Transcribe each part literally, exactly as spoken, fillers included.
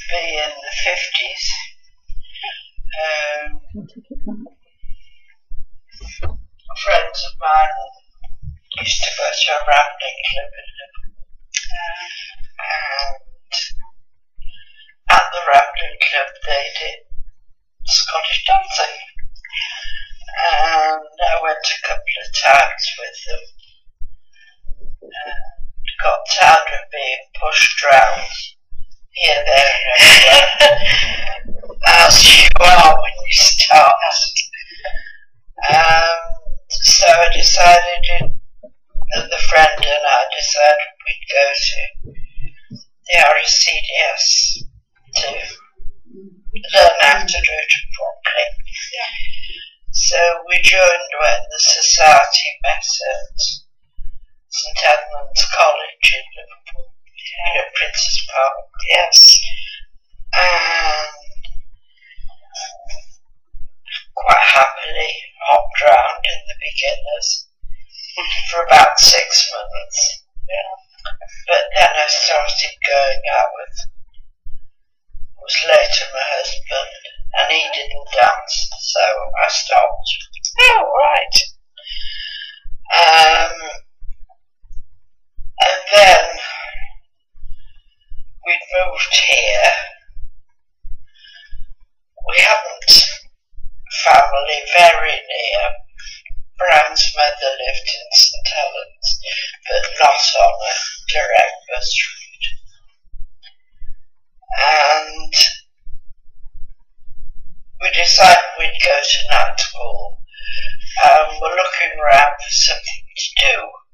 be in the fifties. Um, friends of mine used to go to a rafting club in Liverpool. And at the rafting club they did Scottish dancing. And I went a couple of times with them. And got tired of being pushed round here, there and everywhere, as you are when you start. Um, so I decided, that the friend and I decided we'd go to the R S C D S to learn how to do it properly. Yeah. So we joined when the society met at St Edmund's College in Liverpool, you know, Prince's Park. Yes. And quite happily hopped round in the beginners for about six months. Yeah. But then I started going out with, was later my husband, and he didn't dance, so I stopped. Oh, right. Um, and then we'd moved here. We hadn't family very near. Brown's mother lived in St Helens, but not on a direct bus route. And we decided we'd go to night school. Um, we're looking around for something to do.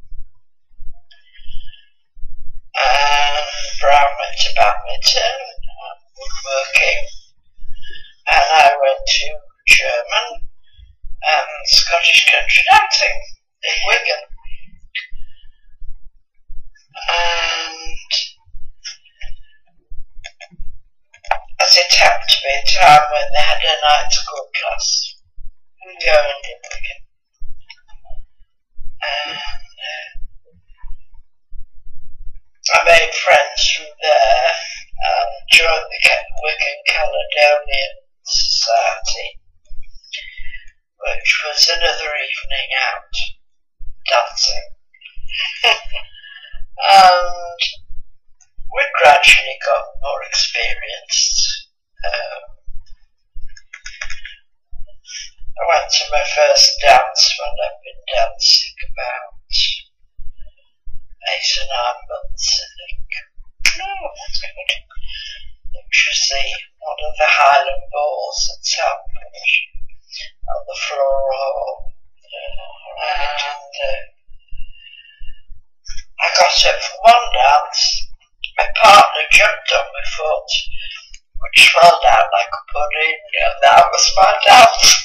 And Brown went to badminton, and woodworking, and I went to German and Scottish country dancing in Wigan. And as it happened to be a time when they had a night school class going in Wigan. And uh, I made friends from there and joined the Wigan Caledonian Society, which was another evening out dancing. And we gradually got more experienced. Um, I went to my first dance when I've been dancing about eight or nine months, I think. Oh, that's good. Which was the, one of the Highland balls at Sandwich, on the floor hall. Uh, and uh, I got up for one dance. My partner jumped on my foot, which fell down like a pudding, and that was my dance.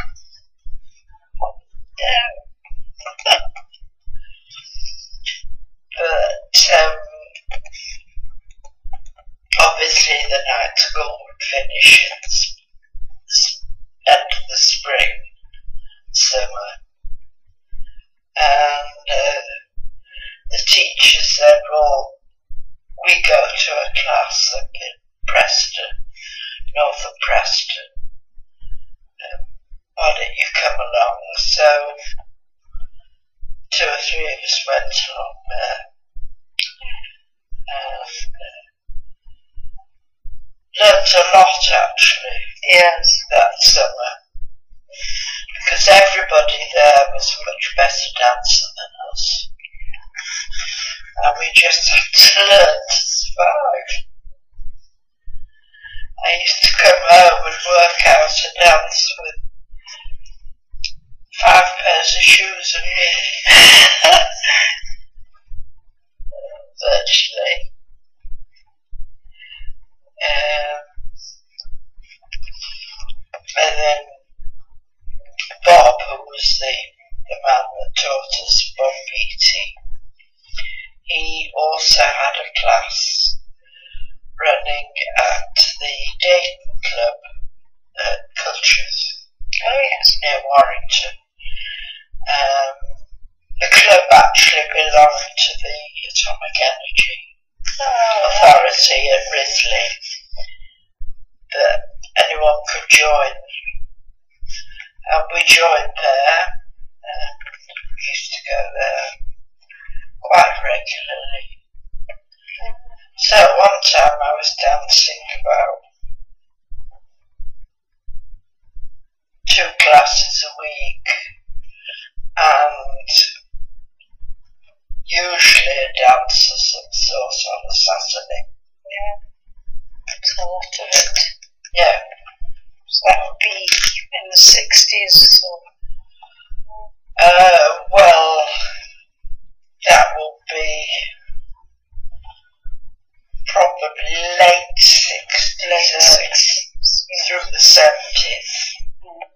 But um, obviously the night school would finish at the end of the spring, summer, and uh, the teacher said, well, we go to a class up in Preston, north of Preston. Um, why don't you come along? So two or three of us went along there. And uh, learned a lot actually. Yes. That summer. Because everybody there was a much better dancer than us. And we just had to learn to survive. I used to come home and work out a dance with five pairs of shoes and me. Virtually. Um, and then Bob, who was the, the man that taught us, Bob Beattie, he also had a class running at the Dayton Club at Cultures. Oh yes, near Warrington. Um, the club actually belonged to the Atomic Energy oh, Authority at Risley. that anyone could join. And we joined there, and we used to go there quite regularly. So one time I was dancing about two classes a week, and usually a dance of some sort on a Saturday. Yeah, that's a lot of it. Yeah. So that would be in the sixties or Uh, well, that will be probably late sixties, late sixties, yeah. Through the seventies. Mm.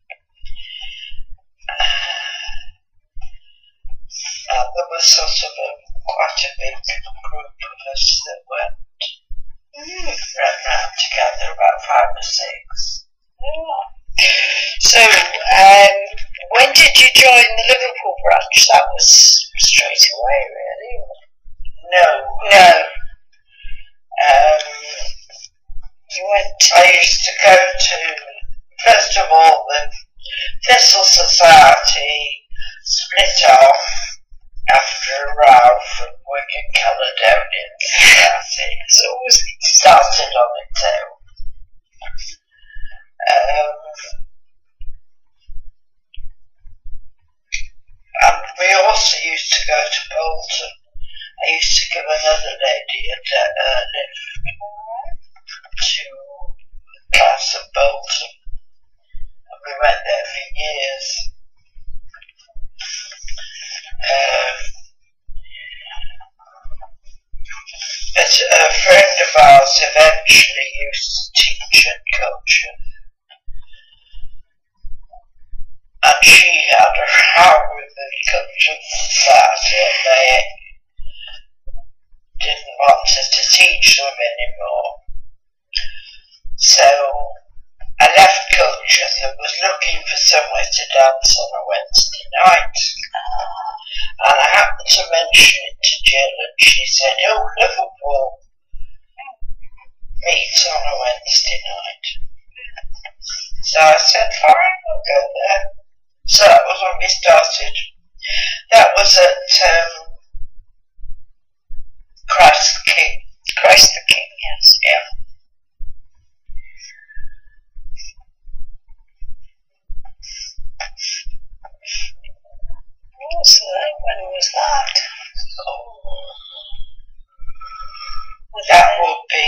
Uh, there was sort of a, quite a big group of us that went mm, ran round together, about five or six. Yeah. So, um, when did you join the Liverpool branch? That was straight away, really? No. No. Um, you went to... I used to go to, first of all, the Thistle Society split off after a row from Wigan Caledonian Society. So it was started on its own. Um, and we also used to go to Bolton. I used to give another lady a, a lift to the class at Bolton, and we went there for years. Um, but a friend of ours eventually used to teach at culture, and she had a row with the culture society, and they didn't want her to teach them anymore. So I left culture and was looking for somewhere to dance on a Wednesday night. And I happened to mention it to Jill, and she said, "Oh, Liverpool meets on a Wednesday night." So I said, "Fine, we'll go there." So that was when we started. That was at um, Christ the King. Christ the King, yes. Yeah. So when was that? Oh, that would be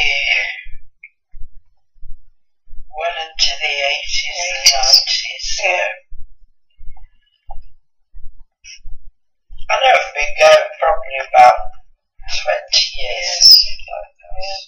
well into the eighties and nineties. Yeah. I know it's been going probably about twenty years. Like that.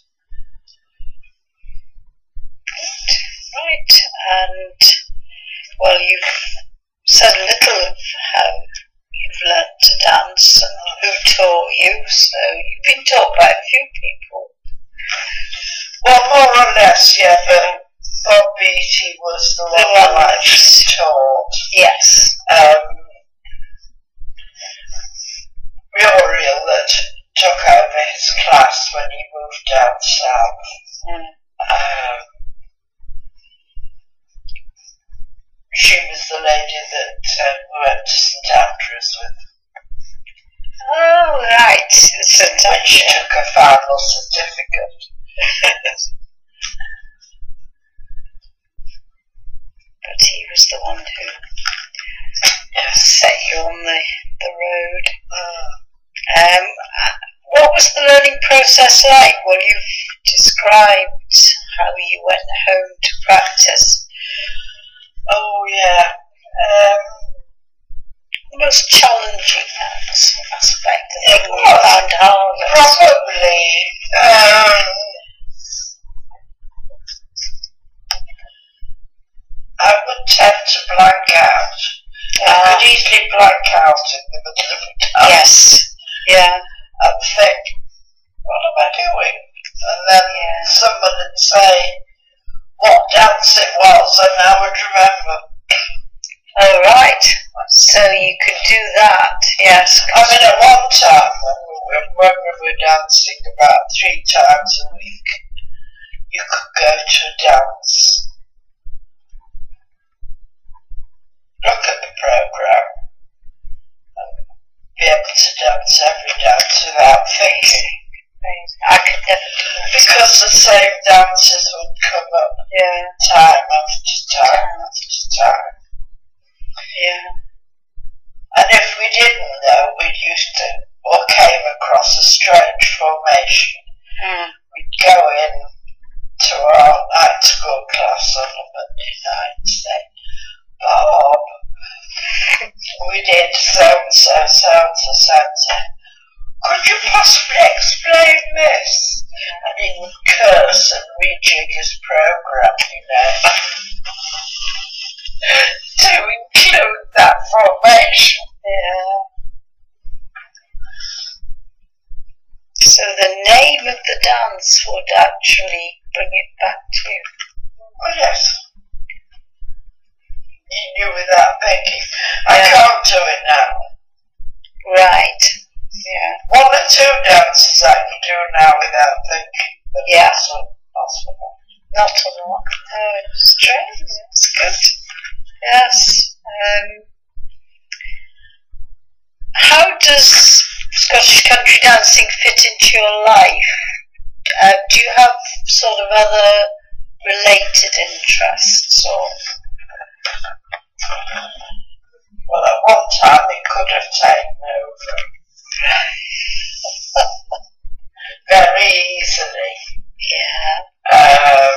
Right, and well, you've said a little of how you've learnt to dance and who taught you, so you've been taught by a few people. Well, more or less, yeah, but Bob Beattie was the, the one I actually taught. Yes. Um, Muriel that took over his class when he moved down south. Mm. Um, she was the lady that um, went to St Andrews with. Oh, right. St When she took her final certificate. But he was the one who set you on the, the road. Mm. Um, what was the learning process like? Well, you've described how you went home to practice. Oh, yeah. Um, the most challenging aspect, the it thing you was found hardest? probably um, I would tend to blank out. I Uh, could easily blank out in the middle of a dance. yes, yeah, And think, what am I doing? And then yeah. someone would say what dance it was, and I would remember. Oh, right. So you could do that, yes. I mean, at one time, when we, were, when we were dancing about three times a week, you could go to a dance, look at the programme, and be able to dance every dance without thinking. I could never do that. Because the same dances would come up Yeah. time after time after time. Yeah. And if we didn't know, we'd used to, or came across a strange formation, Mm. we'd go in to our night school class on a Monday night and say, Bob, we did so-and-so, so-and-so, so-and-so. Could you possibly explain this? And he would curse and rejig his programme, you know, to include that formation. Yeah. So the name of the dance would actually bring it back to you. Oh yes. You knew without thinking. I Yeah. can't do it now. Right. Yeah. One or two dances I can do now without thinking, but Yeah. that's not possible. Not a lot. Oh, it's strange. It's good. Yes. Um, how does Scottish country dancing fit into your life? Uh, do you have sort of other related interests or? Well, at one time it could have taken over very easily. Yeah. Um,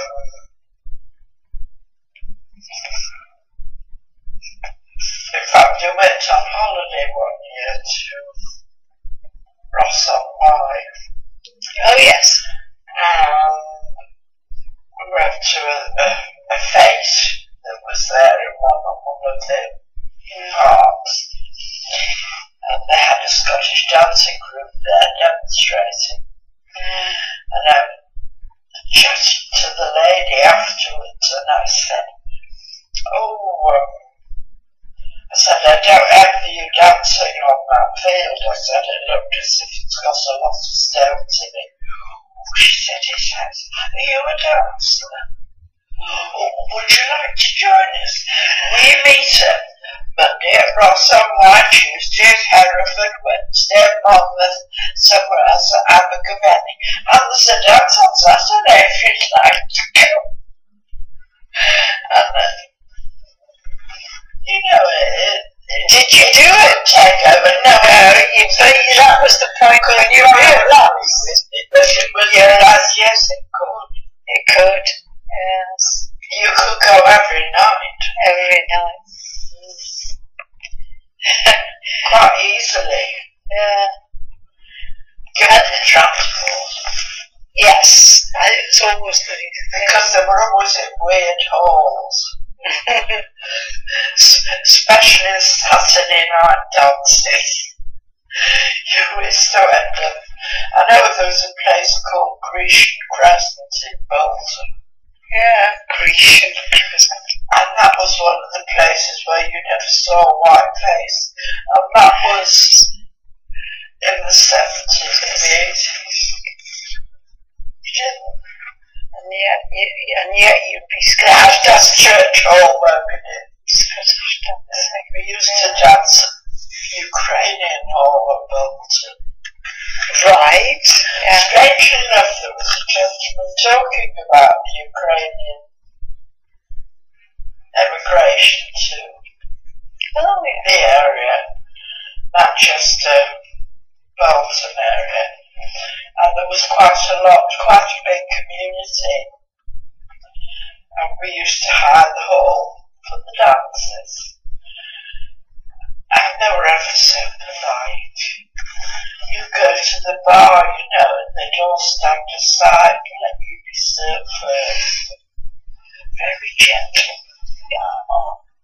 in fact, we went on holiday one year to Ross on Wye. Oh yes. Um, we went to a, a, a fete that was there in one, one of the parks. And they had a Scottish dancing group there demonstrating. Mm. And I chatted to the lady afterwards and I said, oh, um, I said, I don't envy you dancing on that field. I said, it looked as if it's got a lot of stones in it. Oh, she said, it has. Are you a dancer? Oh, would you like to join us? We meet at Monday at Ross on Wye, Tuesday at Hereford, Wednesday at Monmouth, somewhere else at Abergavenny. And there's a dance on Saturday if you'd like to come. And uh, you know, it, it, Did you do it? take over. No, you, but that was the point when you realised. But you realise, yes, it could. It could. Yes. You could go every night. Every night. Quite easily. Yeah. Given the transport. Yes. And it's always the Because they were always in weird halls. Especially Saturday night dancing. You used to end up. I know there was a place called Grecian Crescent in Bolton. Yeah, Grecian Crescent. And that was one of the places where you never saw a white face. And that was in the seventies and the eighties. You didn't. And yet, you, and yet you'd be They scared. had dance church hall where we did. Scottish dancing. We used to dance at Ukrainian hall at Bolton. Right. Yeah. Strangely enough, there was a gentleman talking about the Ukrainian emigration to Oh, yeah. the area, Manchester, Bolton area, and there was quite a lot, quite a big community, and we used to hire the hall for the dances, and they were ever so polite. You go to the bar, you know, and they'd all stand aside and let you be served first. Very gentle. Yeah.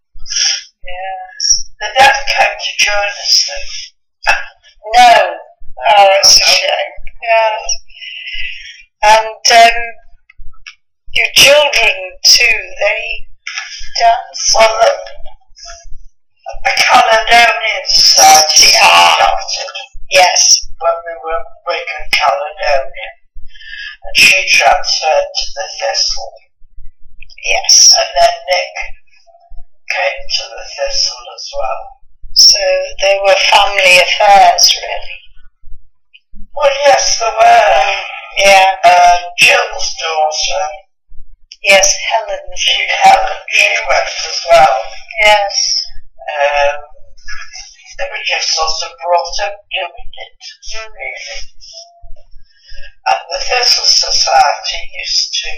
Yes. The dad came to join us though. No. Oh, it's a shame. Yeah. And um, your children too, they dance? Well, the, the Caledonian Society started Yes. when we were in Wigan, Caledonia. And she transferred to the Thistle. Yes. And then Nick came to the Thistle as well. So they were family affairs, really. Well, yes, there were. Yeah. Uh, Jill's daughter. Yes, Helen. She, Helen, she went as well. Yes. Um, they were just sort of brought up doing it, really. And the Thistle Society used to,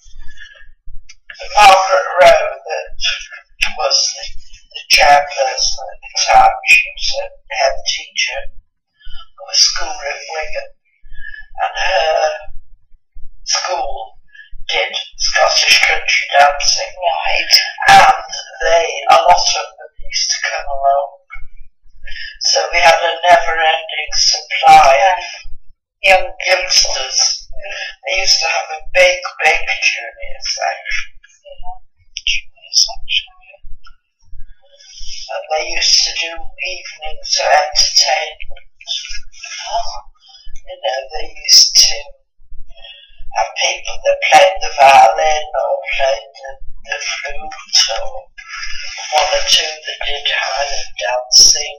Margaret Rowe, that was the, the chairperson at the time, she was a head teacher of a school in Wigan, and her school did Scottish country dancing. Right. And they, a lot of them used to come along. So we had a never-ending supply of young youngsters. They used to have a big, big junior section. Yeah. Junior section. And they used to do evenings of entertainment. Oh. You know, they used to have people that played the violin or played the, the flute, or one or two that did Highland dancing.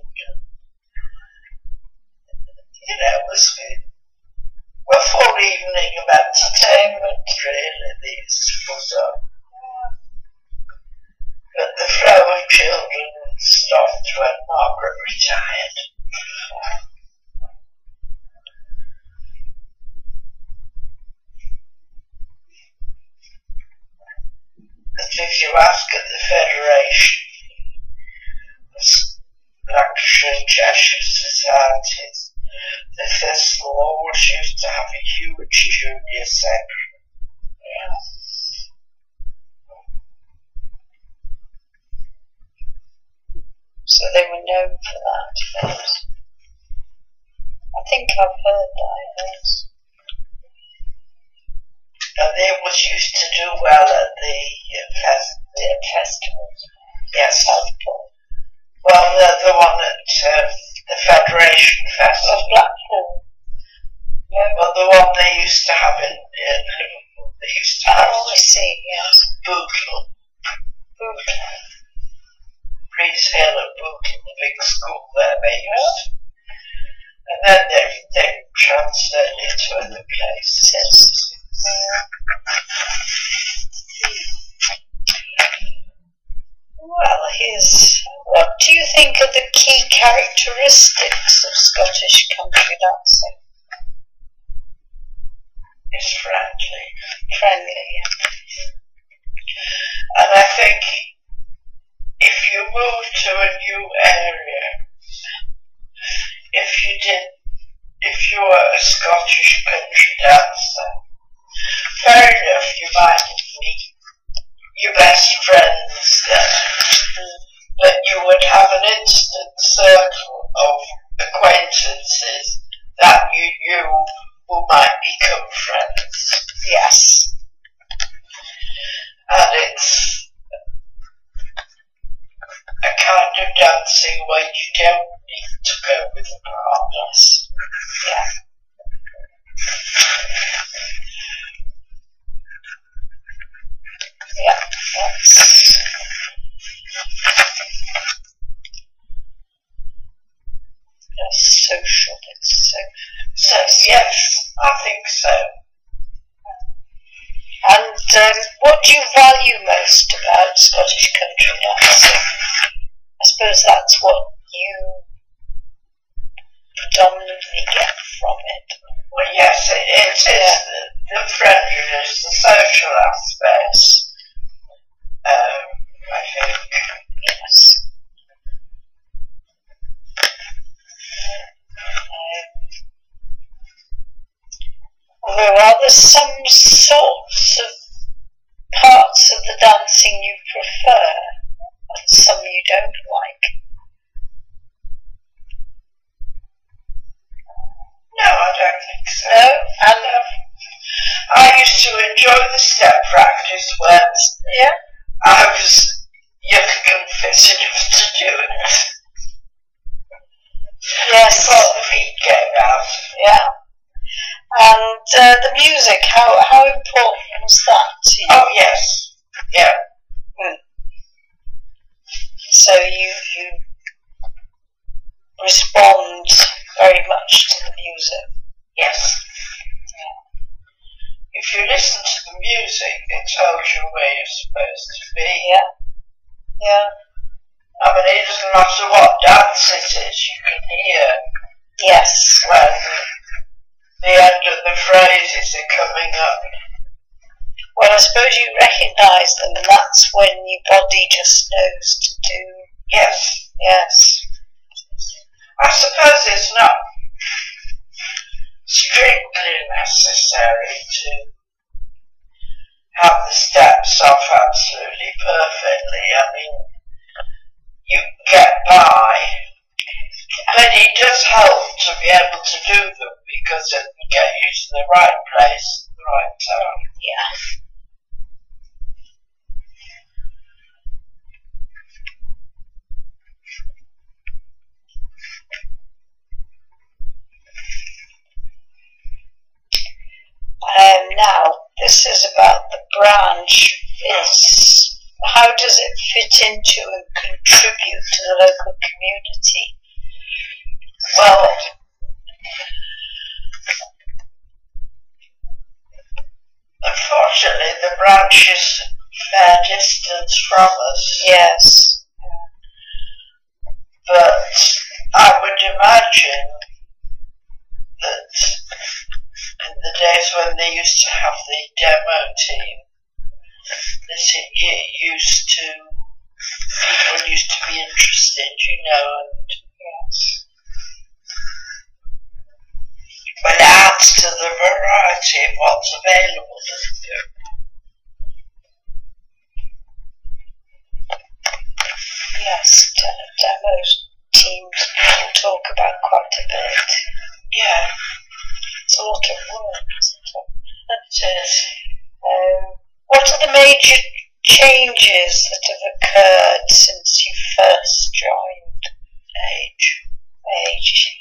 You know, it was a full evening of entertainment, really, these was up. But the flow of children stopped when Margaret retired. But if you ask at the Federation, the Lancashire and Cheshire Societies, the Thistle always used to have a huge junior section. Yeah. So they were known for that. Yes. I think I've heard that, yes. And they always used to do well at the uh, fest the festivals. Yes. Southport. Well, the, the one at uh, the Federation Festival. Of Blackpool. Yeah. Well, the one they used to have in, in Liverpool. They used to have. Oh, I see, yes. Bootle. Bootle. Priest Hill and Bootle, the big school there they used to. And then they, they transferred it to other places. Well, here's, what do you think are the key characteristics of Scottish country dancing? It's friendly. Friendly, yeah. And I think if you move to a new area, if you did, if you were a Scottish country dancer, fair enough, you might meet your best friends there, but you would have an instant circle of acquaintances that you knew who might become friends. Yes. And it's a kind of dancing where you don't need to go with the partners. Yeah. Yeah, that's that's social. It's so, So yes, I think so. And um, what do you value most about Scottish country dancing? I suppose that's what you predominantly get from it. Well, yes, it, it is Yeah. the, the friendliness, the social aspects. Um, I think. Yes. Um, well, are there some sorts of parts of the dancing you prefer and some you don't like? No, I don't think so. No? And No. I used to enjoy the step practice when yeah? I was young and fit enough to do it. Yes. Before the feet came out. Yeah. And uh, the music, how how important was that to you? Oh yes, yeah. Mm. So you you respond very much to the music. Yes. If you listen to the music, it tells you where you're supposed to be. Yeah. Yeah. I mean, it doesn't matter what dance it is, you can hear. Yes. When the end of the phrases are coming up. Well, I suppose you recognise them, and that's when your body just knows to do. Yes. Yes. I suppose it's not strictly necessary to have the steps off absolutely perfectly. I mean, you can get by, but it does help to be able to do them because then you get you to the right place, the right time. Yeah. Um, now, this is about the branch. It's, how does it fit into and contribute to the local community? Well, unfortunately, the branch is a fair distance from us. Yes. But I would imagine that in the days when they used to have the demo team, that it, it used to, people used to be interested, you know, and yes. But it adds to the variety of what's available, doesn't it? Yes, demos teams people talk about quite a bit. Yeah. It's a lot of work, isn't it? It is. Um, what are the major changes that have occurred since you first joined? Age. Age,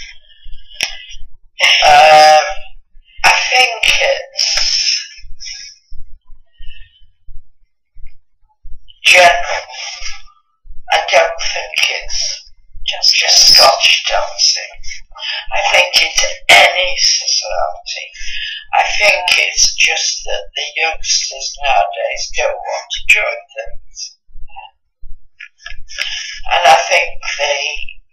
Um, I think it's general. I don't think it's just, just Scottish dancing. I think it's any society. I think it's just that the youngsters nowadays don't want to join things. And I think they,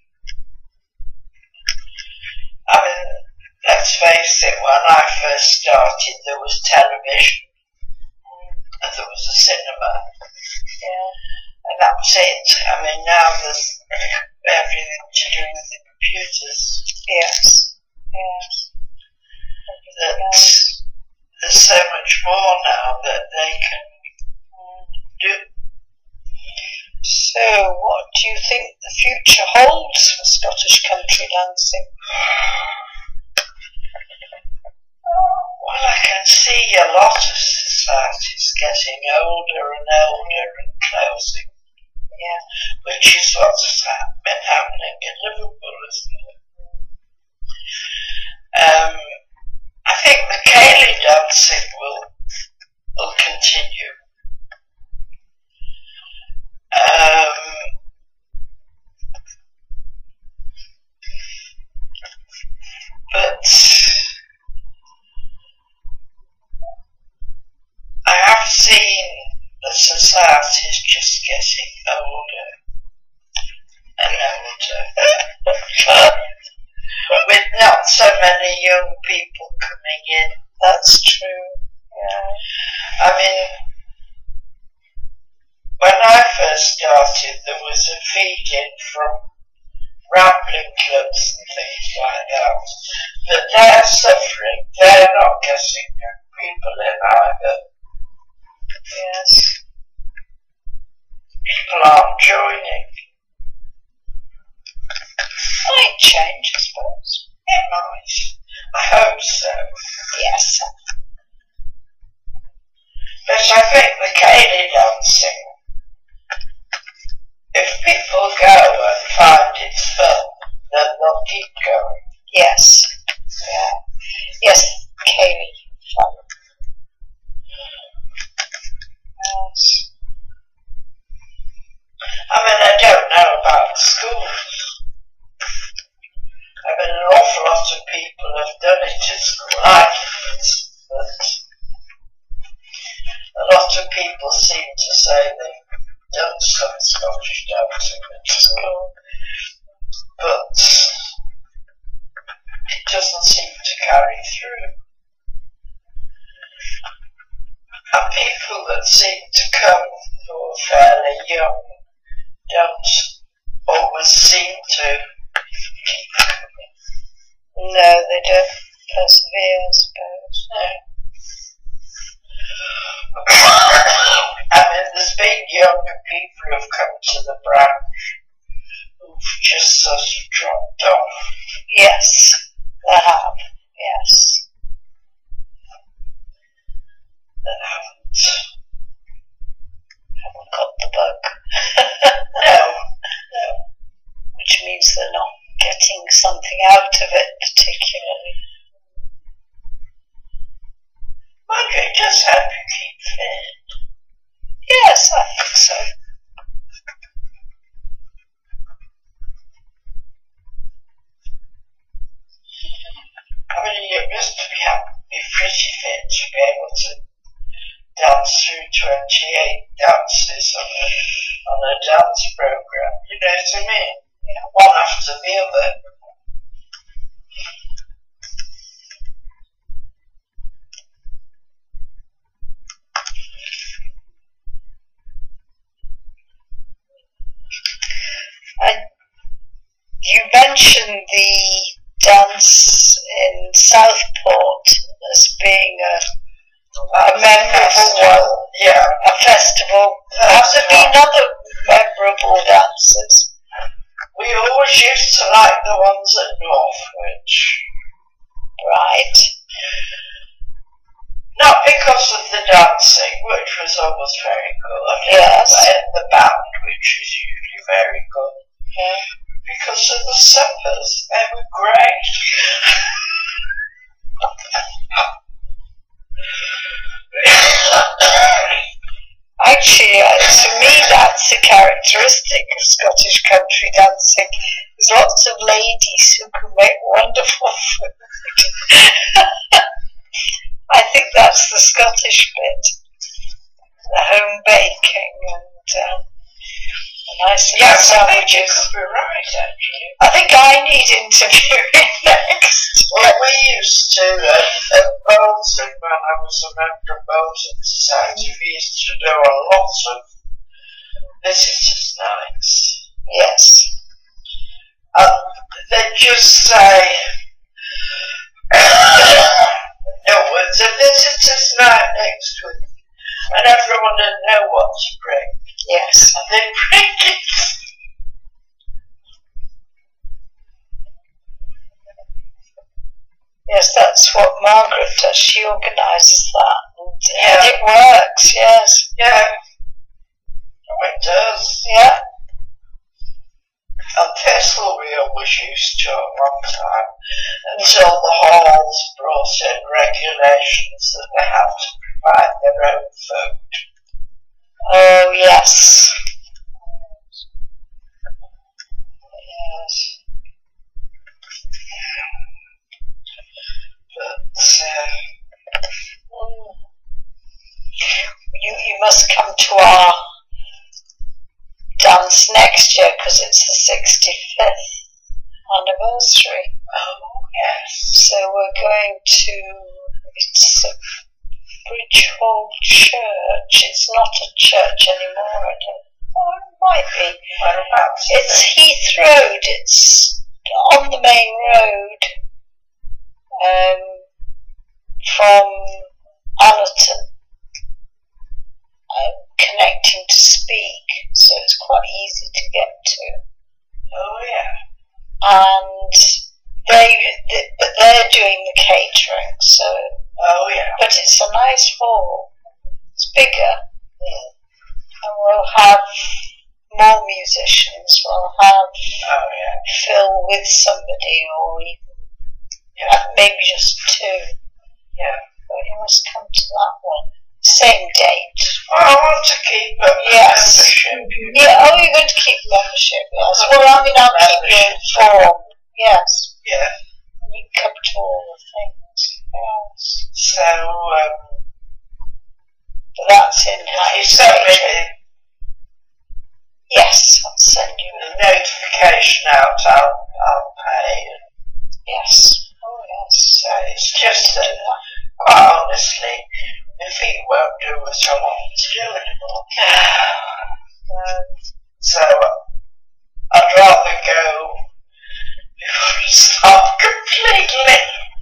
I mean, let's face it, when I first started there was television and there was a cinema. Yeah. And that was it. I mean, now there's everything to do with the computers. Yes. Yes. That there's so much more now that they can do. So, what do you think the future holds for Scottish country dancing? Well, I can see a lot of societies getting older and older and closing. Yeah. Which is what's been happening in Liverpool, isn't it? Um, I think the Ceilidh dancing will will continue. Um, but I have seen the societies just getting older and older, with not so many young people coming in. That's true. Yeah. I mean, when I first started, there was a feed-in from rambling clubs and things like that. But they're suffering. They're not getting young people in either. Yes. People aren't joining. Might change, I suppose. It might. I hope so. Yes. But I think the Ceilidh dancing, if people go and find it's fun, then they'll keep going. Yes. Yeah. Yes, Kaylee. Yes. I mean, I don't know about the school. I mean, an awful lot of people have done it at school. I didn't, but a lot of people seem to say they've done some Scottish dancing at school, but it doesn't seem to carry through. And people that seem to come who are fairly young don't always seem to keep coming. No, they don't persevere, I suppose. No. I mean, there's been younger people who've come to the branch who've just sort of dropped off. Yes, they have, yes. That haven't, haven't got the bug. no, no. Which means they're not getting something out of it particularly. Margaret, it does help you keep fit. Yes, I think so. I mean, you must be, be pretty fit to be able to dance through twenty-eight dances on a, on a dance program. You know what I mean? Yeah, one after the other. And you mentioned the dance in Southport as being a, a memorable one. Yeah. A festival. Have there been other memorable dances? We always used to like the ones at Northwich. Right. Not because of the dancing, which was always very good. Yes. And the band, which is usually very good. Yeah. Because of the suppers. They were great. Actually, uh, to me, that's a characteristic of Scottish country dancing. There's lots of ladies who can make wonderful food. I think that's the Scottish bit. The home baking and uh, nice yes, sandwiches. I think you could be right, actually. I think I need interviewing next. Well, we used to, uh, at Bolton, when I was a member of Bolton Society, we used to do a lot of visitors' nights. Yes. Um, they just say, no, it's a visitors' night next week, and everyone would know what to bring. Yes. And they bring it. Yes, that's what Margaret does. She organises that, and, Yeah. and it works. Yes. Yeah. Oh, it does. Yeah. And Thistle we always used to at one time, until the halls brought in regulations that they have to provide their own food. Oh, yes. Yes. But, uh, you, you must come to our dance next year because it's the sixty-fifth anniversary. oh, yes. So we're going to, it's a Bridge Hall Church. It's not a church anymore, I don't know. Oh, it might be. Whereabouts? It's Heath Road. It's on the main road um, from Allerton, um, connecting to Speak, so it's quite easy to get to. Oh, yeah. And they, they, but they're doing the catering, so. Oh, yeah. But it's a nice hall. It's bigger, Mm. and we'll have more musicians. We'll have Oh, yeah. Phil with somebody, or even Yeah. Uh, maybe just two. Yeah. But you must come to that one. Same date. Well, I want to keep a Yes. membership. You know. Yeah, oh, you're going to keep membership, yes. Well, I mean, I'll keep you informed. Yes. Yeah. You can come to all the things. Yes. So, um, But that's in you send me the, Yes, I'll send you. the notification out, I'll, I'll pay. Yes. Oh, yes. So it's just that, quite honestly, my feet won't do what I want to do anymore. Um, So I'd rather go before I start completely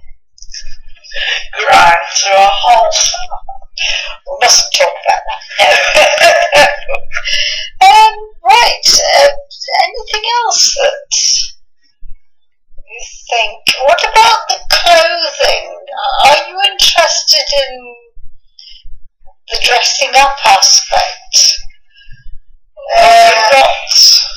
grind to a halt. we mustn't talk about that. No. um, right. Uh, anything else that you think? What about the clothing? Are you interested in the dressing up aspect? Uh, not.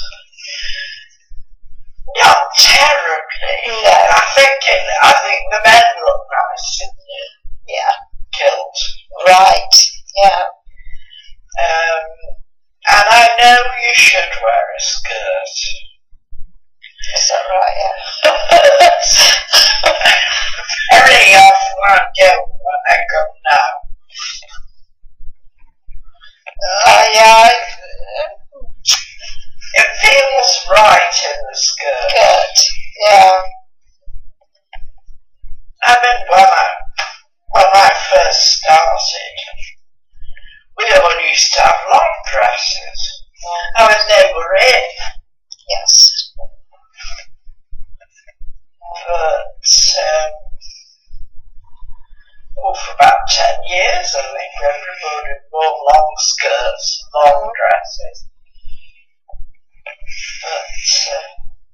Not terribly. No. I think it, I think the men look nice in the Yeah. kilt. Right. Yeah. Um, and I know you should wear a skirt. Is that right? Yeah. Very often I don't when I go now. Uh, yeah. It feels right in the skirt. Good. Yeah. I mean, when I, when I first started, we all used to have long dresses. I mean, they were in, Yes. but um, oh, for about ten years, I think everybody wore long skirts, long dresses. But uh,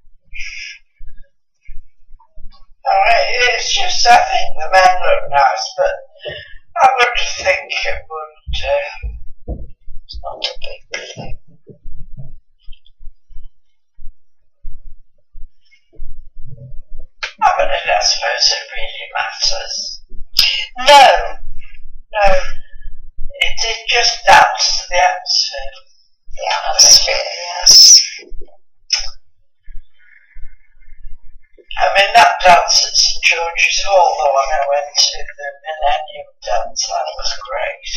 alright, it's just I think the men look nice, but I would think it would. Uh, It's not a big thing. I mean, I suppose it really matters. No. No. It, it just adds to the atmosphere. The atmosphere, yes. I mean, that dance at St George's Hall, the one I went to, the Millennium Dance, that was great.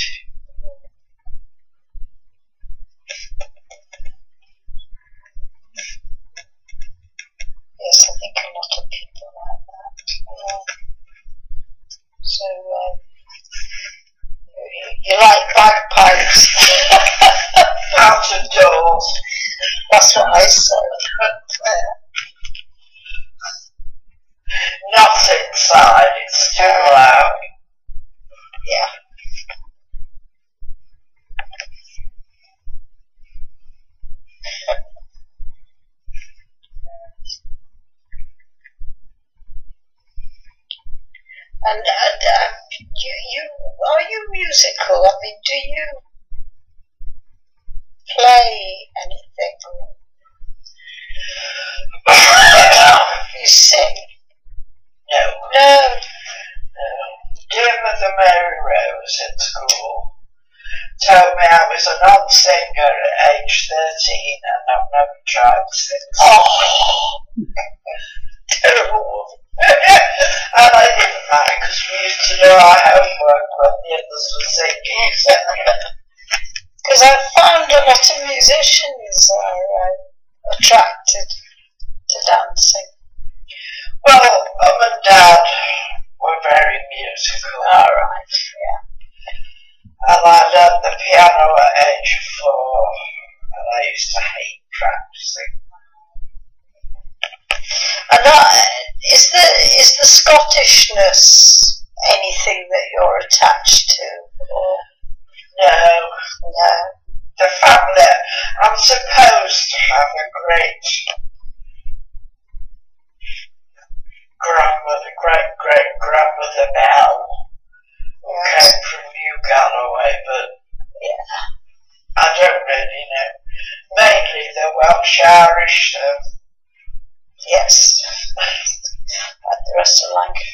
Yes, I think a lot of people like that. Yeah. So, um, you, you like bagpipes? Out of doors. That's what I said. Yeah. Not inside, it's too loud. Yeah. And, and uh, you, you, are you musical? I mean, do you play anything? You sing? No, No. no. Dear Mother Mary Rose at school told me I was a non-singer at age thirteen and I've never tried since. Oh, terrible woman. And I didn't mind because we used to do our homework when the others were singing. Because I found a lot of musicians are uh, attracted to dancing. Well, Mum and Dad were very musical. Alright, yeah. And I learned the piano at age four, and I used to hate practicing. And that, is the is the Scottishness anything that you're attached to? Or No, no? the family, I'm supposed to have a great grandmother, great great grandmother Bell, who Yes. came from New Galloway, but Yeah. I don't really know. Mainly they're Welsh Irish, so Yes. Like the rest of Lancashire.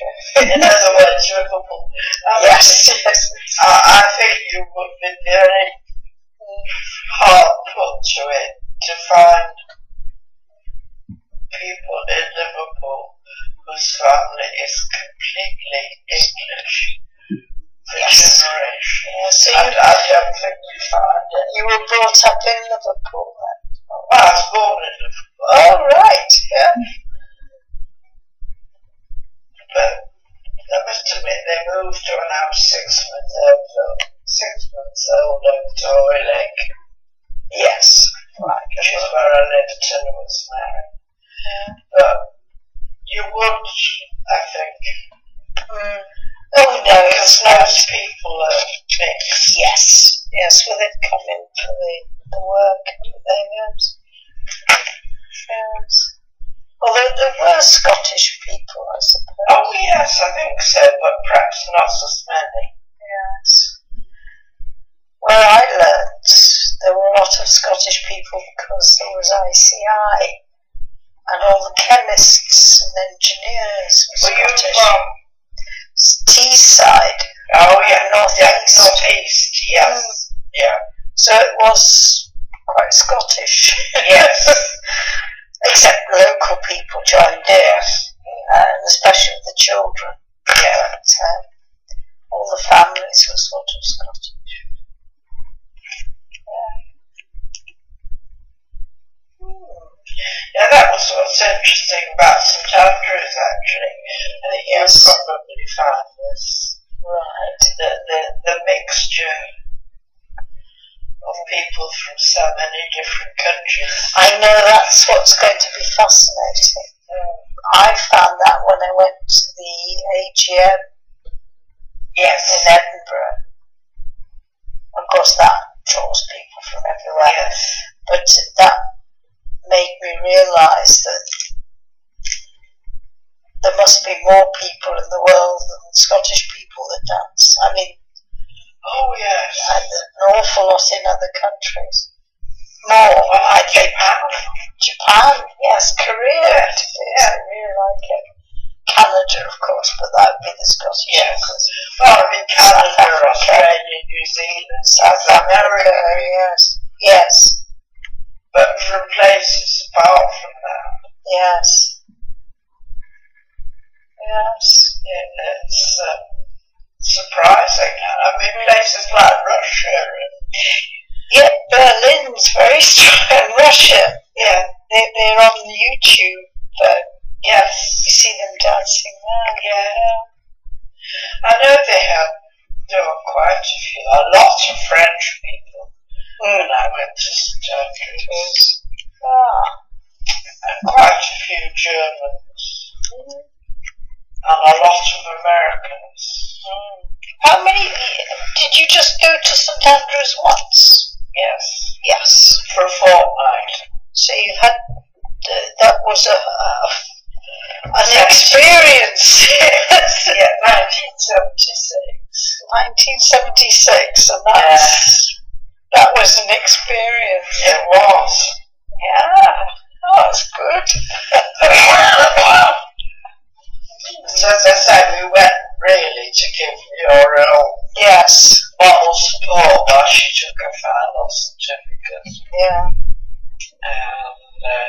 In other words, Liverpool. Um, Yes, yes. I, I think you would be very hard put to it to find people in Liverpool whose family is completely English for Yes. generation. Yeah, so And you, I don't think you find it. you were brought up in Liverpool then? Well, I was born in Liverpool, Oh, right, yeah. but I must admit they moved when I was six months old, six months old over to Hoylake, Yes. Right. which is where I lived till I was married. But you would, I think, Mm. Oh, no, because it's not. most people are mixed. Yes, yes, well, they've come in for the, the work and everything else. Yes. Although there were Scottish people, I suppose. Oh yes, I think so, but perhaps not as many. Yes. Where I learnt, there were a lot of Scottish people because there was I C I, and all the chemists and engineers were Were you Scottish. from? Teesside, Oh yeah, North yeah, East. North East, yes, yeah, so it was quite Scottish. yes, Except local people joined in, yes, and especially the children. yeah. But, um, all the families were sort of Scottish. Yeah. Hmm. Yeah, that was what's interesting about St Andrews, actually. I think you Yes. probably found this, Right. the, the, the mixture of people from so many different countries. I know that's what's going to be fascinating. Um, I found that when I went to the A G M yes, in Edinburgh. Of course, that draws people from everywhere. yes, But that made me realise that there must be more people in the world than Scottish people that dance. I mean, oh yes. and an awful lot in other countries. More, Well, I like think. Japan. Japan, yes, Korea, Yes, yes, I really like it. Canada, of course, but that would be the Scottish. Yes. because Well, I mean, Canada, South Africa. Australia, New Zealand, South America, yes, yes, but from places apart from that, yes, yes. it, it's uh, surprising. I mean, places like Russia and Yeah, Berlin's very strong. And Russia, yeah, they, they're on YouTube. Uh, yes, you see them dancing there. yeah. I know they have, there were quite a few, a lot of French people when I went to St Andrews, Ah. and quite a few Germans, and a lot of Americans. Mm. How many, did you just go to St Andrews once? Yes, Yes. for a fortnight. So you had, uh, that was a, a an experience. Yeah, nineteen seventy-six. nineteen seventy-six, and that's, that was an experience. It was. Yeah, oh, that's good. So as I said, we went really to give Muriel Yes, moral support while she took her final certificate. yeah. And uh,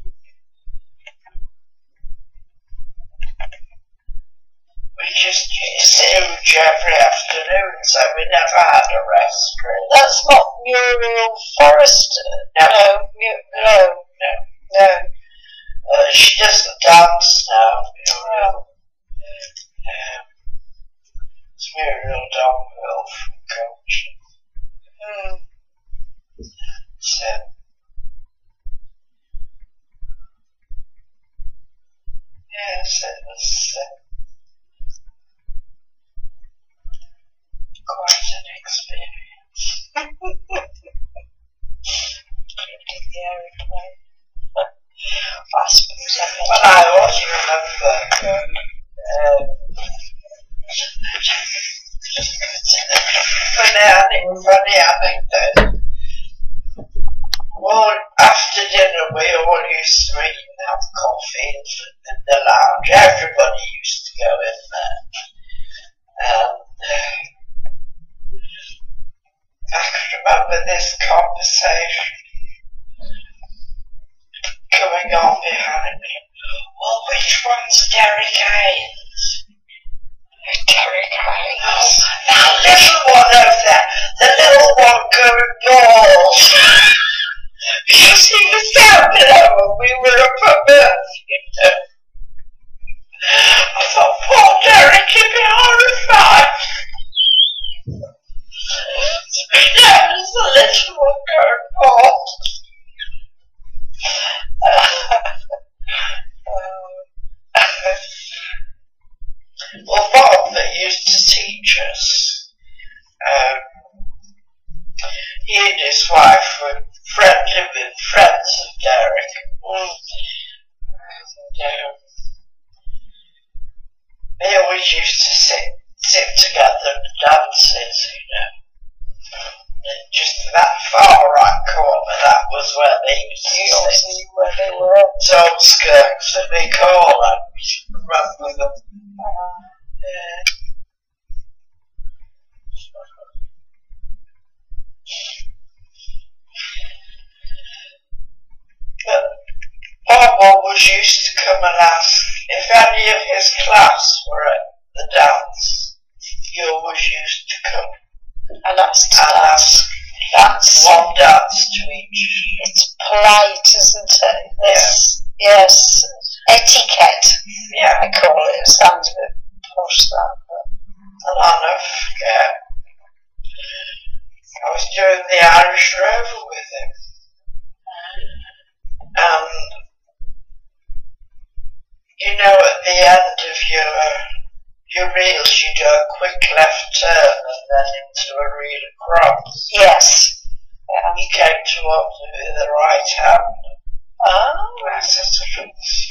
we just used to huge every afternoon, so we never had a rest really. That's not Muriel Forrester. No. No, Mu- no, No. no. Uh, she doesn't dance now, Muriel. Um, it's Muriel Donville from Culture. Mm. So, yes, it was uh, quite an experience. Including the aeroplane. I suppose I Well, I always remember um, funny, funny anecdote. Well, after dinner, we all used to eat and have coffee in, in the lounge. Everybody used to go in there. this conversation going on behind me. Well, which one's Derek Haynes? Derek Haynes. Oh, that little one over there. The little one going bald. Because he was down below when we were up above, you know. I thought, poor Derek, he'd be horrified. To be down as the little one going bald. Well, Bob, that used to teach us, um, he and his wife were friendly with friends of Derek. Mm. And, um, they always used to sit, sit together and dances, you know. And just that far right corner, that was where they used to sit. Where they were. Old skirts that they call them. We should run with them. Yeah. But Bob always used to come and ask if any of his class were at the dance. He always used to come And ask to and dance. ask That's, one dance to each. it's polite, isn't it? This, yes. Etiquette, Yeah. I call it. It sounds a bit posh, that, but. And I forget. I was doing the Irish Rover with him. And you know, at the end of your your reels, you do a quick left turn and then into a reel across. Yes. Yeah. He came towards me with the right hand. Oh. I said,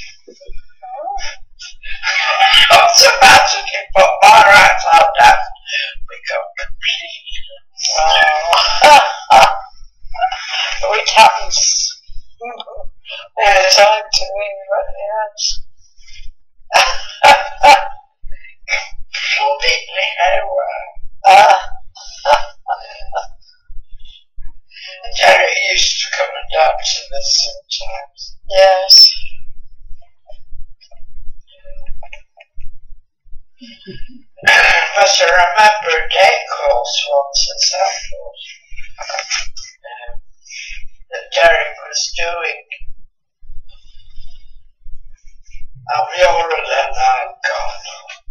automatically put my right hand down. We got completely. Oh. Which happens all the time to me, but yes. Completely nowhere. Ah. Jerry used to come and dance with us sometimes. Yes. But I remember a day course once at Southport um, that Derek was doing. And we all and I had gone.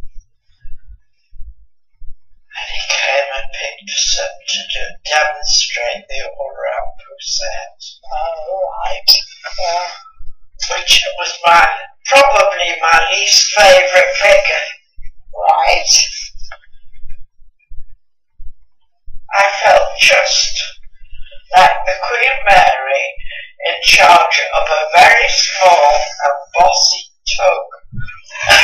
And he came and picked us up to do, demonstrate the all-round process. Oh, right. Yeah. Which was my, probably my least favourite figure. Right. I felt just like the Queen Mary in charge of a very small and bossy tug.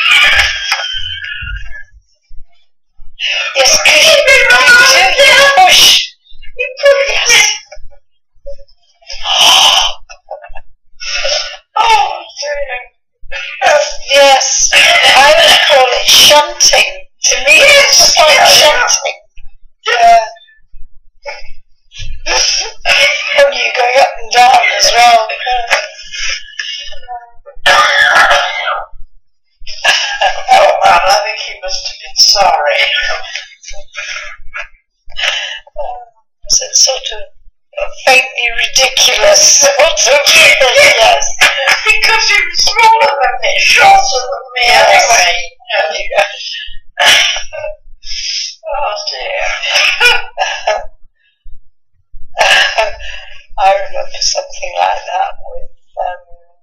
Yes, because you, you do, you push. You push, yes. Oh dear. Yes, I would call it shunting. To me, it's just like shunting. Yeah. And you go up and down as well. Oh man, I think he must have been sorry. So it's sort of faintly ridiculous sort of thing, yes. Because he was smaller than me, shorter than me Yes. anyway. Oh dear. I remember something like that with um,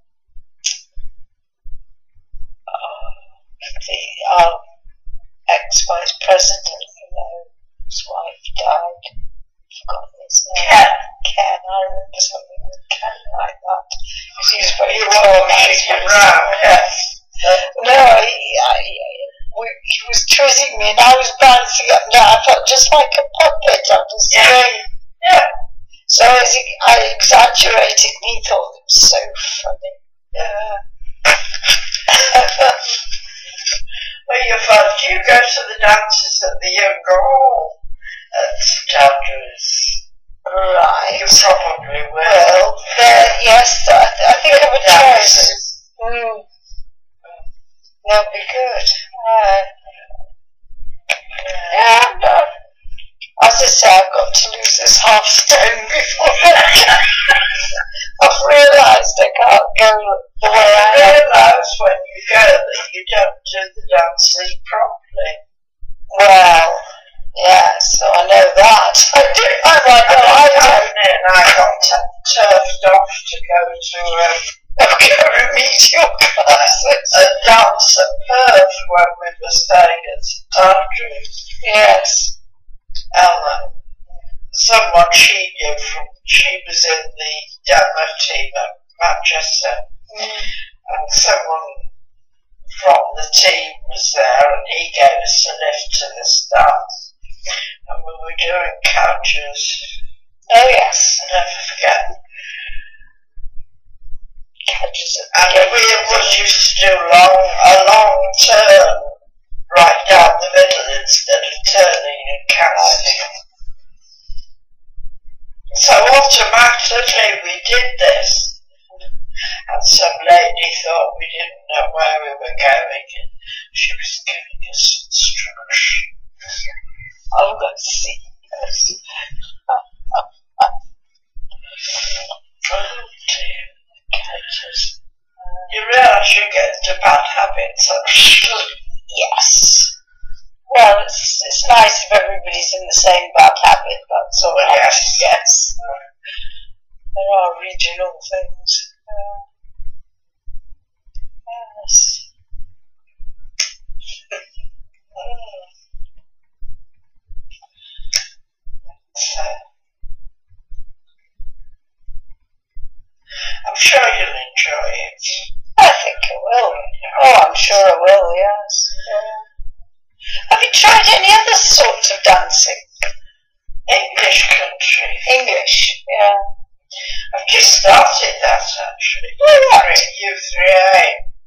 oh, the our ex-vice president, you know, whose wife died. I've forgotten his name. Ken. Ken. I remember something with Ken like that. Because he was very You tall. want to shake him round, yes. No, he, I, we, he was twitting me and I was bouncing up and down. I felt just like a puppet on the string. Yeah. So as he, I exaggerated and he thought it was so funny. Yeah. Well, you're fun. Do you go to the dances at the Younger Hall at St Andrews? Right. You probably will. Well, there, yes, I, th- I think I would try it. Mm. That'd be good. Right. Yeah, no. As I say, I've got to lose this half stone before I've realised I can't go the way I You am. realise when you go that you don't do the dances properly. Well, yeah, so I know that. I do. I might know. I don't. And I got t- turfed off to go to um, Go remedial classes. a dance at Perth when we were staying at Saint Andrews. Yes. And uh, someone she knew from, she was in the demo team at Manchester, Mm. and someone from the team was there, and he gave us a lift to this dance, and we were doing couches. Oh yes. I'll never forget. Catches it. And we was used to do long, a long turn right down the middle instead of turning and casting. So automatically we did this, and some lady thought we didn't know where we were going, and she was giving us instructions. I'm going to see. Yes. Oh dear. Catches. You realise you get into bad habits, actually. Yes. Well, it's it's nice if everybody's in the same bad habit. That's all. Well, yes. Yes. There are regional things. Uh, yes. Mm. So, I'm sure you'll enjoy it. I think I will. Oh, I'm sure I will. Yes. Yeah. Have you tried any other sort of dancing? English country. English. Yeah. I've just started that actually. Oh, right. U three A.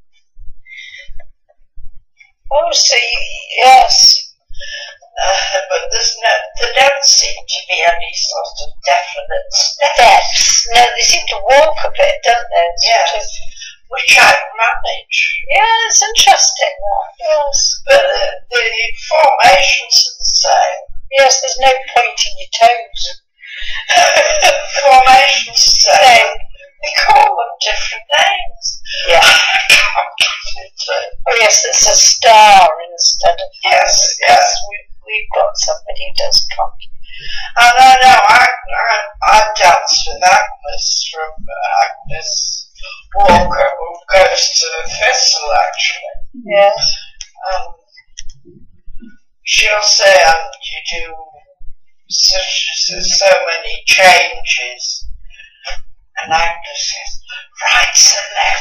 Oh, so you, yes. Uh, but there's no, there don't seem to be any sort of definite steps. Steps. No, they seem to walk a bit, don't they? Yes, Sort of- which I manage. Yeah, it's interesting. That. Yes. But uh, the formations are the same. Yes, there's no pointing your toes. Formations are the same. They call them different names. Yeah. I can't get into it. Oh, yes, it's a star instead of. Yes, yes. We, we've got somebody who does come. And I know, I, I, I danced with Agnes from uh, Agnes Walker, who goes to the Thistle actually. Yes. Um, she'll say, um, you do such, so many changes. And Agnes says, right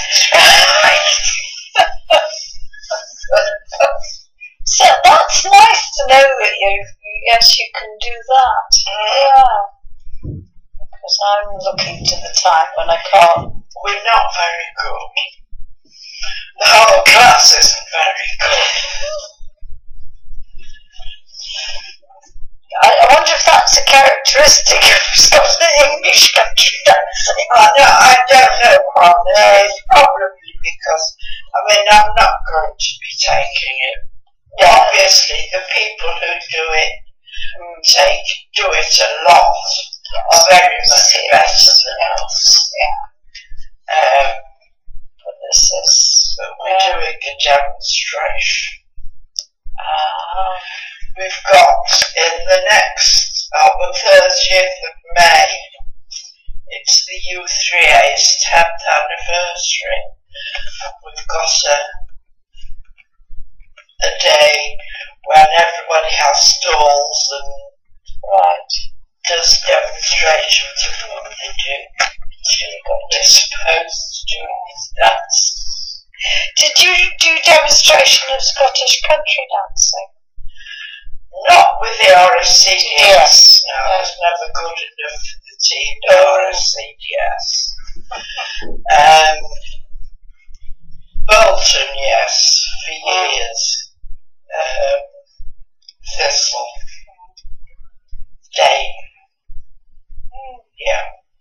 and left, right. So that's nice to know that you, yes, you can do that. Yeah. Because I'm looking to the time when I can't. We're not very good. The whole class isn't very good. I, I wonder if that's a characteristic of sort of English country dancing. I, know, I don't know what it is. Probably because, I mean, I'm not going to be taking it. Yeah. Obviously, the people who do it take do it a lot, are very much better than us. Yeah. Um, But this is. but we're Yeah. doing a demonstration. Uh, We've got in the next, on the thirtieth of May, it's the U three A's tenth anniversary, and we've got a a day when everybody has stalls and right. does demonstrations of what they do. They're supposed to do these dances. Did you do demonstration of Scottish country dancing? Not with the R S C D S. Yes. No, I was never good enough for the team at R S C D S. Um, Bolton, yes, for years. Um, Thistle. Dane. Yeah.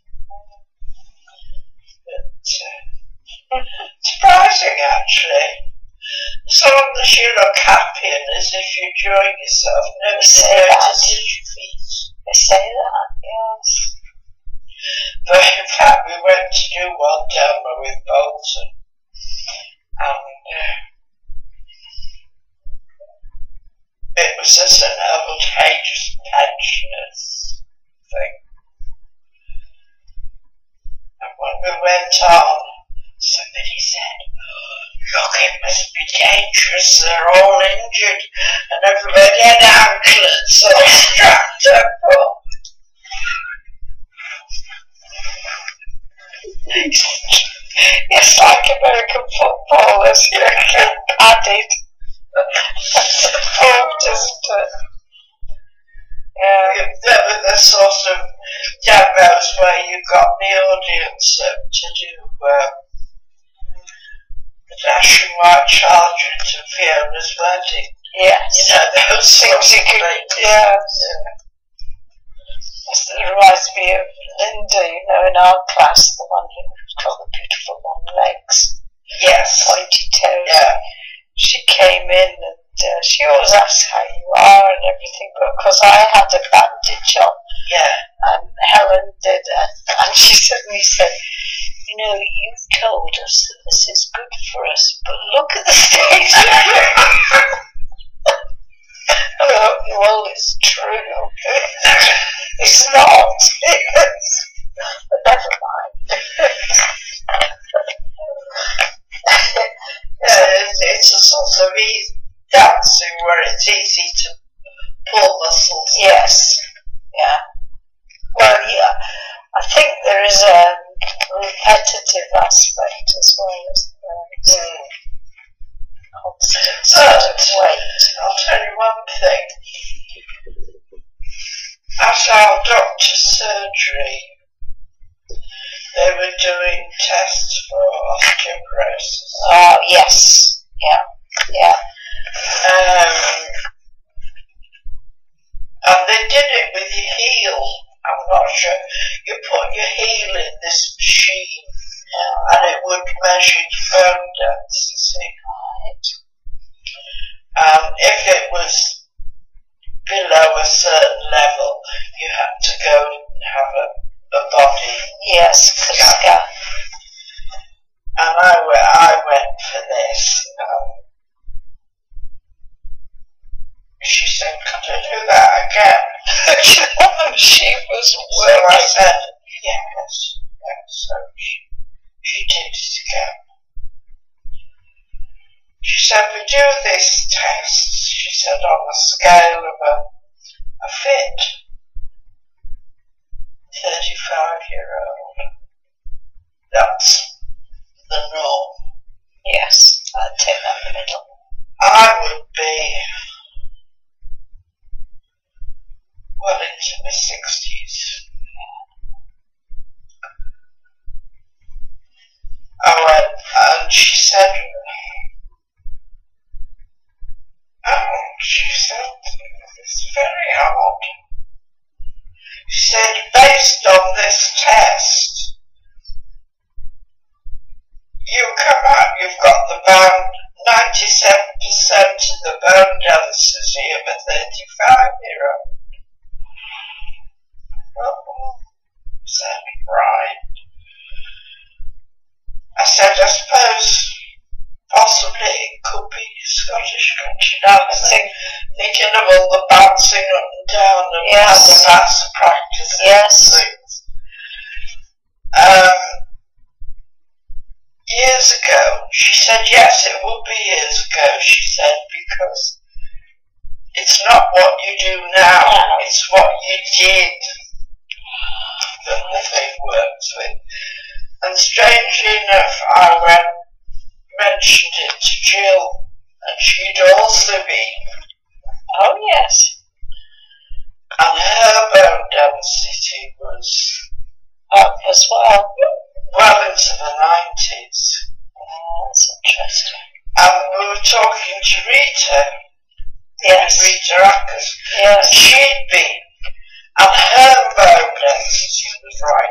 But, uh, surprising, actually. As long as you look happy and as if you're enjoying yourself, never say that. Your feet. They say that, yes. But in fact, we went to do one demo with Bolton, and uh, it was as an old age pensioners thing. And when we went on, somebody said, "Look, it must be dangerous, they're all injured, and everybody had anklets all strapped up." It's like American footballers, you know, padded. That's the point, isn't it? Yeah. There were the sort of demos where you got the audience uh, to do uh, the Dashing White Charger to Fiona's wedding. Yes. You know, those things you could, yeah. yeah. It reminds me of Linda, you know, in our class, the one who's got the beautiful long legs. Yes. Pointy toes. Yeah. She came in and uh, she always asked how you are and everything, but because I had a bandage on. Yeah. And Helen did it. And she suddenly said, "You know, you've told us that this is good for us, but look at the state of it." Well, it's true. It's not. But never mind. Yeah, it's, it's a sort of easy dancing where it's easy to pull muscles. Yes. Yeah. Well, yeah. I think there is a repetitive aspect as well as there. Mm. Constant sort of weight. I'll tell you one thing. At our doctor's surgery, they were doing tests for osteoporosis. Oh, yes. Yeah. Yeah. Um, and they did it with your heel. I'm not sure. You put your heel in this machine, yeah, and it would measure your bone density. Right. Um, if it was below a certain level, you had to go and have a, a body yes, scan. And I, I went for this. Um, she said, "Could I do that again?" She was working. So I said, yes. yes. So she, she did it again. She said, "We do this test," she said, "on a scale of a, a fit thirty-five year old. That's the norm." Yes, I'd take that in the middle. I would be well into my sixties. I went, and she said, "Oh," she said, "it's very hard." She said, "Based on this test, you come out, you've got the bone, ninety-seven percent of the bone density of a thirty-five year old. Well, is that right? I said, "I suppose possibly it could be Scottish country dancing, thinking of all the bouncing up and down and yes. how the bats practice yes. things." Um, years ago, she said, yes, it would be years ago, she said, because it's not what you do now, it's what you did that the thing works with. And strangely enough, I went, mentioned it to Jill, and she'd also been. Oh, yes. And her bone density was up as well. Well into the nineties. Oh, that's interesting. And we were talking to Rita. Yes. Rita Ackers. Yes. And she'd been. And her bone density was right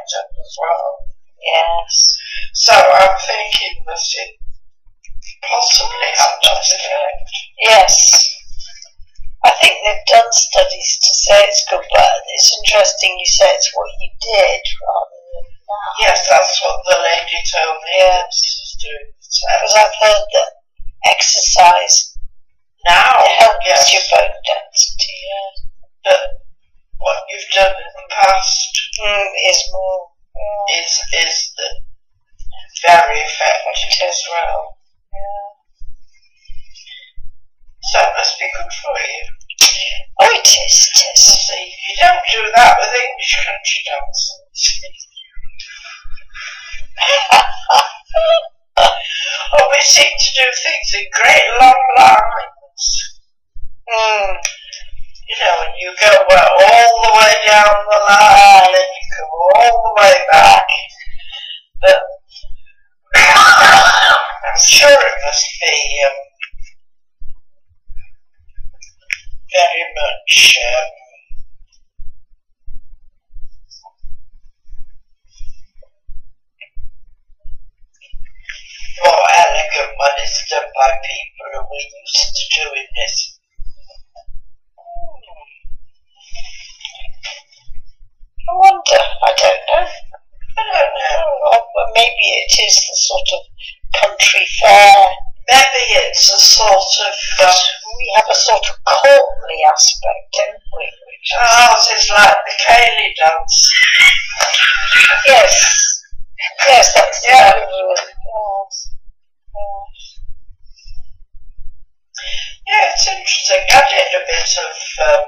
studies to say it's good, but it's interesting you say it's what you did rather than that. Yes, that's what the lady told me. Yeah. To do. Because I've heard that exercise Now helps yes. your bone density. Yeah. But what you've done in the past Mm, is more. Yeah. is is the very effective as well. Yeah. So it must be good for you. Oh, it is, it is. See, you don't do that with English country dancing. Oh, we seem to do things in great long lines. mm. You know, and you go well, all the way down the line, and then you go all the way back. But I'm sure it must be um, very much um, more elegant when it's done by people who are used to doing this. I wonder. I don't know. I don't know. Or, or maybe it is the sort of country fair. Maybe it's a sort of. Um, We have a sort of courtly aspect, don't we? Which is, ours is like the Cayley dance. yes. Yes, that's the Yeah. equivalent. Yes. Yes. Yeah, it's interesting. I did a bit of um,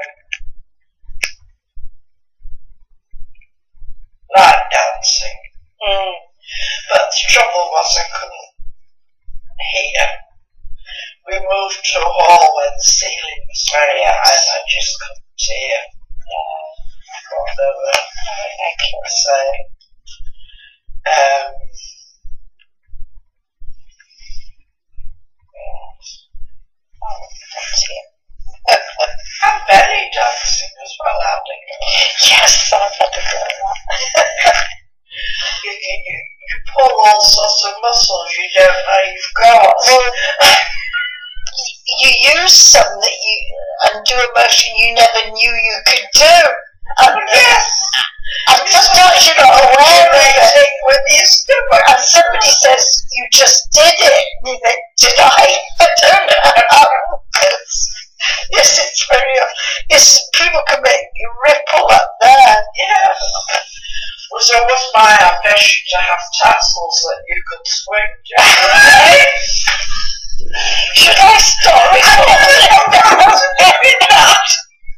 line dancing, Mm. but the trouble was I couldn't hear. We moved to a hall where the ceiling was very high and I just couldn't hear what they were saying. Um, and belly dancing as well, I think. Yes, I've had a go at that. You, you, you, you pull all sorts of muscles you don't know you've got. Well, you use some that you and do a motion you never knew you could do. And, Yes. and sometimes you're not aware of it. With your stomach. And somebody says you just did it. And you think, did I? I don't know. Yes, it's very. Yes, people can make you ripple up there. Yeah. It was always my ambition to have tassels that you could swing. Should I stop recording? I wasn't doing that.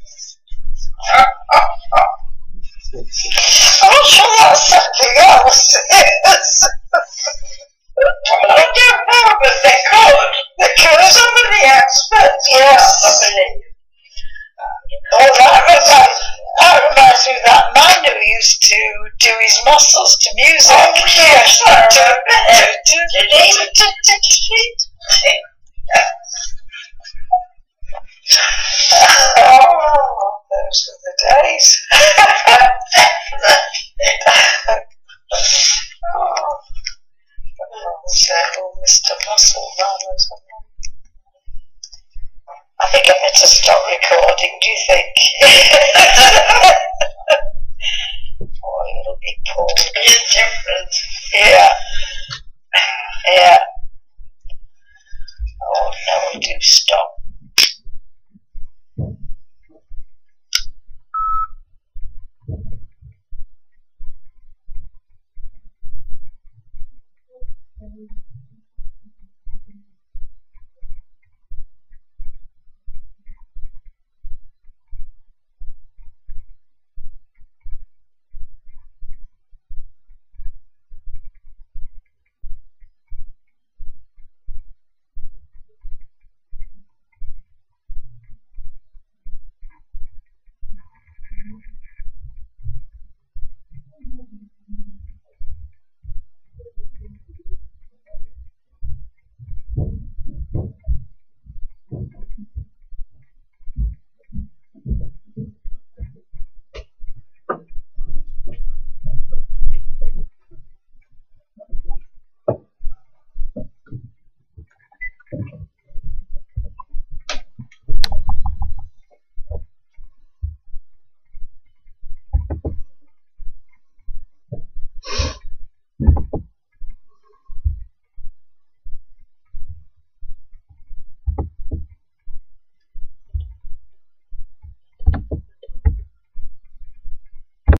I'm sure that's something else. Yes. Well, I don't know, but they could. They could. Some of the experts, Yes. I believe. Oh, that reminds, that reminds me of that man who used to do his muscles to music. Oh, yes, I Oh.